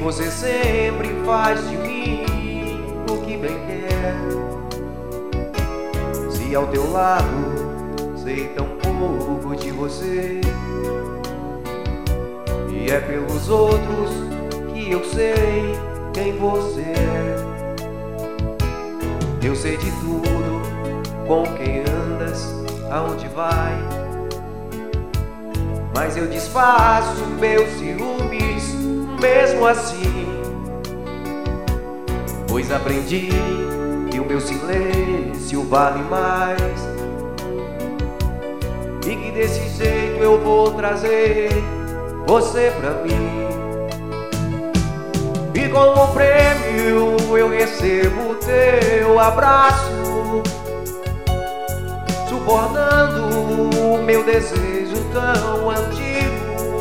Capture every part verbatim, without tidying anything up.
você sempre faz de mim o que bem quer. Se ao teu lado sei tão pouco de você, e é pelos outros que eu sei quem você é. Eu sei de tudo, com quem andas, aonde vai, mas eu disfarço meus ciúmes mesmo assim, pois aprendi que o meu silêncio vale mais, e que desse jeito eu vou trazer você pra mim. E como prêmio eu recebo teu abraço, suportando o meu desejo tão antigo,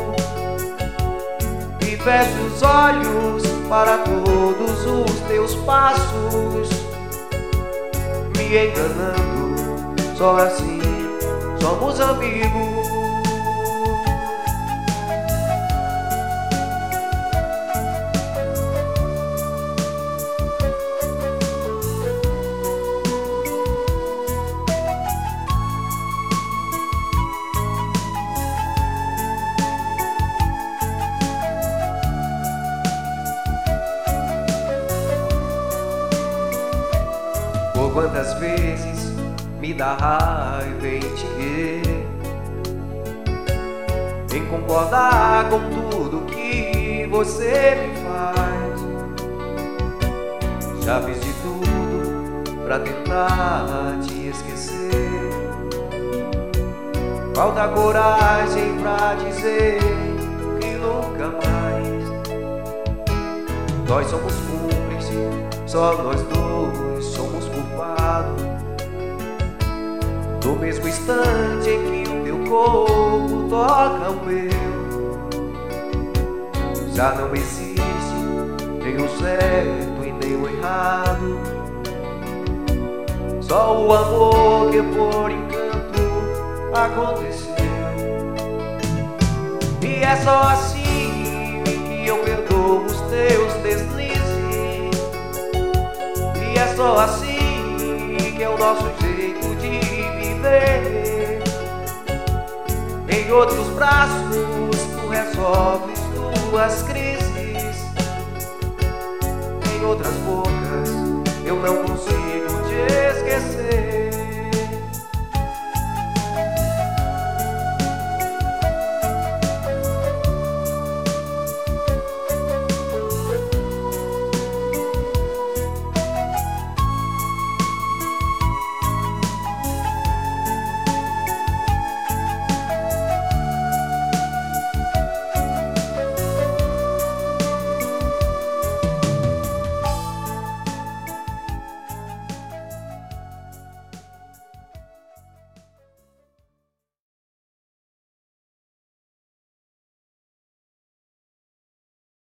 e fecho os olhos para todos os teus passos, me enganando, só assim somos amigos. Por quantas vezes me dá raiva em te ver, em concordar com tudo que você me faz. Já fiz de tudo pra tentar te esquecer, falta coragem pra dizer que nunca mais. Nós somos cúmplices, só nós dois somos culpados, no mesmo instante em que o teu corpo toca o meu. Já não existe nem o certo e nem o errado, só o amor que por encanto aconteceu. E é só assim que eu perdoo os teus deslizes, e é só assim que é o nosso jeito de viver. Em outros braços tu resolves tuas crises, em outras bocas eu não consigo